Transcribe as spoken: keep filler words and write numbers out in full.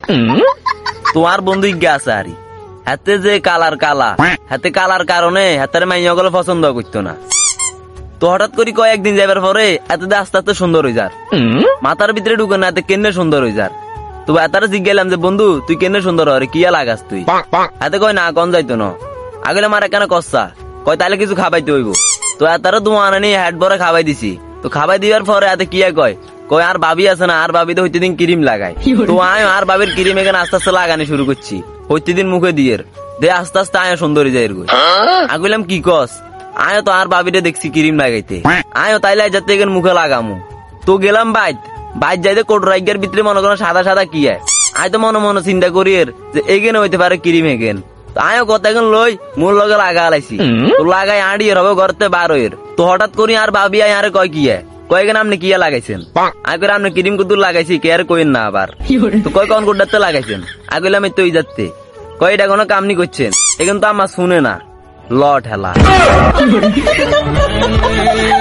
তোমার বন্ধু গেছে আরি হাতে যে কালার কালা হাতে কালার কারণে হাতের মাইয়া গুলো পছন্দ করতো না। তো হঠাৎ করে কয়েকদিন যাবার পরে এত আস্তে আস্তে সুন্দর হয়ে যার মাথার ভিতরে ঢুকে না এত কেন্দ্রে সুন্দর হয়ে যার। তো এতারা জিজ্ঞালাম যে বন্ধু তুই কেন্দ্রে সুন্দর হরে কিয়া লাগাস তুই? হাতে কয় না কন যাইতো না। আগলে মারা কেন কষা কয় তাহলে কিছু খাবাইতে হইব। তো এতারা তোমার আনি হেড ভরে খাবাই দিছি। তো খাবাই দিবার পরে এতে কিয়া কয় কয় আর ভাবি আছে না আর ভাবি তো হইতে দিন ক্রিম লাগাই। তো আমি আর ভাবির ক্রিম এখানে আস্তে আস্তে লাগানি শুরু করছি হইতে দিন মুখে দিয়ে দে আস্তে আস্তে আয় সুন্দর হয়ে যায়। আগলাম কি কস আয় তো আর ভাবিরে দেখছি ক্রিম লাগাইতে আয়ো তাইলে যাতে এখানে মুখে লাগামু। তো গেলাম বাইত বাইর যাইতে কোট রাইগের ভিতরে মনে করেন সাদা সাদা কি আয় আয় তো মনে মনে চিন্তা করি যে এগেন হইতে পারে ক্রিম এগেন। তো আয়ো কথা এখন লই মোর লগে লাগা লাইছি। তো লাগাই আড়ি হবে ঘরতে বার হইর। তো হঠাৎ করি আর ভাবি আয় আরে কয় কি কয়েকদিন আপনি কিয়া লাগাইছেন আগে আপনি ক্রিম কুদুর লাগাইছি কে আর কইন না আবার। তো কয় কোন কোটাতে লাগাইছেন আগলে আমি তুই যাচ্ছে কয় এটা কোনো কামনি করছেন এখন তো আমার শুনে না লট হেলা।